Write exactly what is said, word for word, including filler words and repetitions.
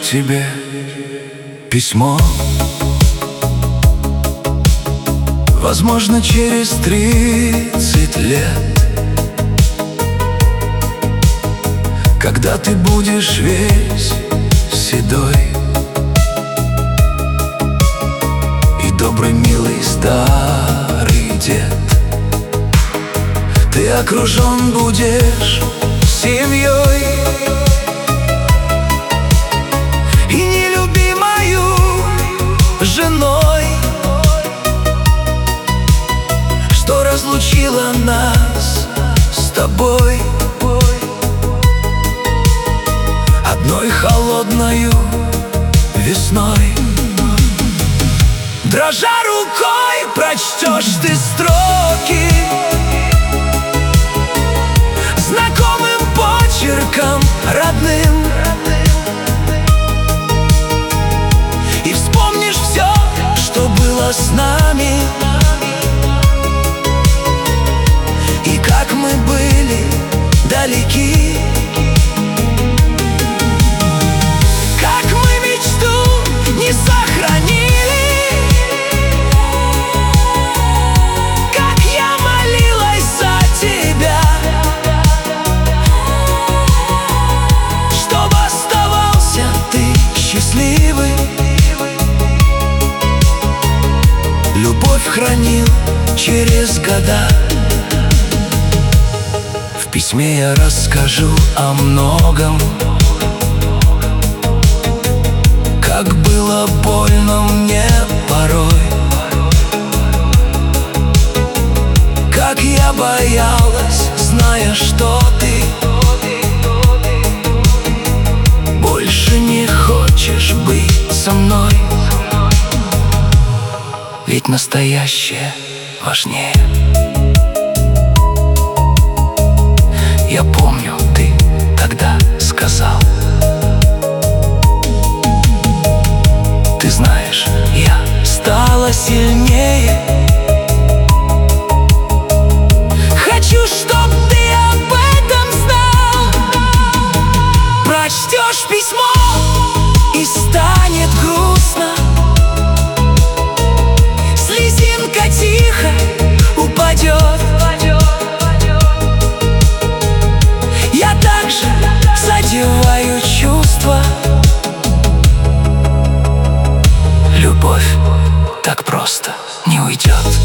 тебе письмо. Возможно, через тридцать лет, когда ты будешь весь седой и добрый, милый старый дед, ты окружен будешь семьей и нелюбимою женой, что разлучила нас с тобой одной холодною весной. Дрожа рукой прочтешь ты строки знакомым почерком родным, и вспомнишь все, что было с нами, и как мы были далеки, как мы мечту не сохранили, как я молилась за тебя, чтобы оставался ты счастливый. Любовь хранил через года. В письме я расскажу о многом, как было больно мне порой, как я боялась, зная, что ты больше не хочешь быть со мной. Ведь настоящее важнее. Я помню, ты тогда сказал: ты знаешь, я стала сильнее. Хочу, чтоб ты об этом знал. Прочтешь письмо и станет грустно, слезинка тихо упадет. Я также задеваю чувства. Любовь так просто не уйдет.